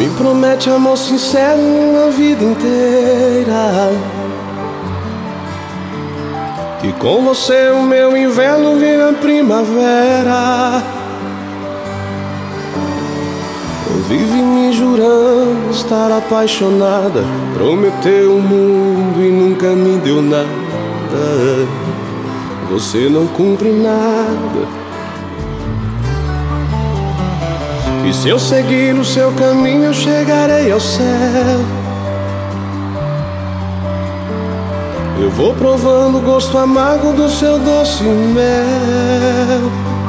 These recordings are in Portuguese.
Me promete amor sincero uma vida inteira, e com você o meu inverno vira primavera. Vive me jurando estar apaixonada, prometeu o mundo e nunca me deu nada. Você não cumpre nada. E se eu seguir o seu caminho eu chegarei ao céu. Eu vou provando o gosto amargo do seu doce mel.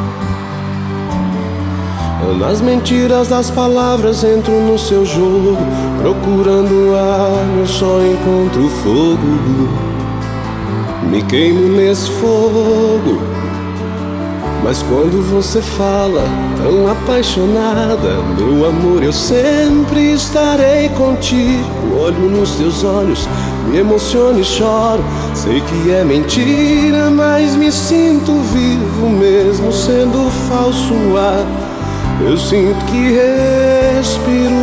Nas mentiras das palavras entro no seu jogo, procurando ar, eu só encontro fogo. Me queimo nesse fogo. Mas quando você fala tão apaixonada, meu amor, eu sempre estarei contigo. Olho nos teus olhos, me emociono e choro. Sei que é mentira, mas me sinto vivo mesmo sendo falso ar. Eu sinto que respiro.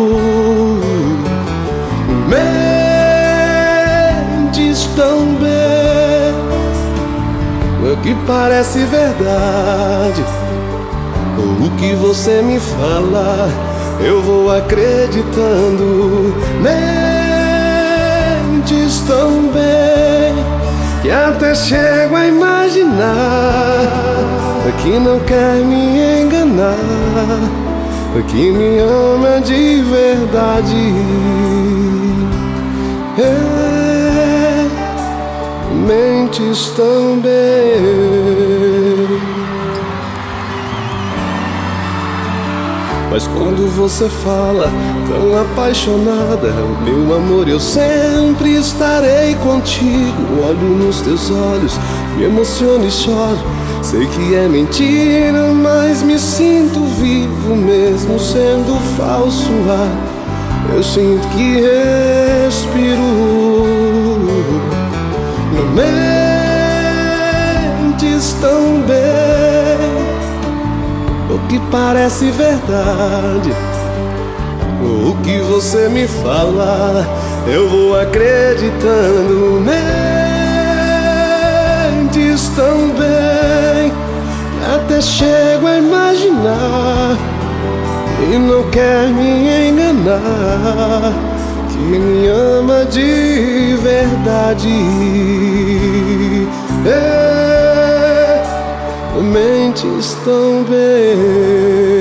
Mentes tão bem, o que parece verdade. O que você me fala, eu vou acreditando. Mentes tão bem, que até chego a imaginar que não quer me enganar, que me ama de verdade. Mentes tão bem. Mas quando você fala tão apaixonada, meu amor, eu sempre estarei contigo. Olho nos teus olhos, me emociono e choro. Sei que é mentira, mas me sinto vivo mesmo sendo falso ar. Eu sinto que respiro. Não mentes tão bem, o que parece verdade. O que você me fala, eu vou acreditando. Mentes tão bem, até chego a imaginar e não quer me enganar, que me ama de verdade. Mentes tão bem.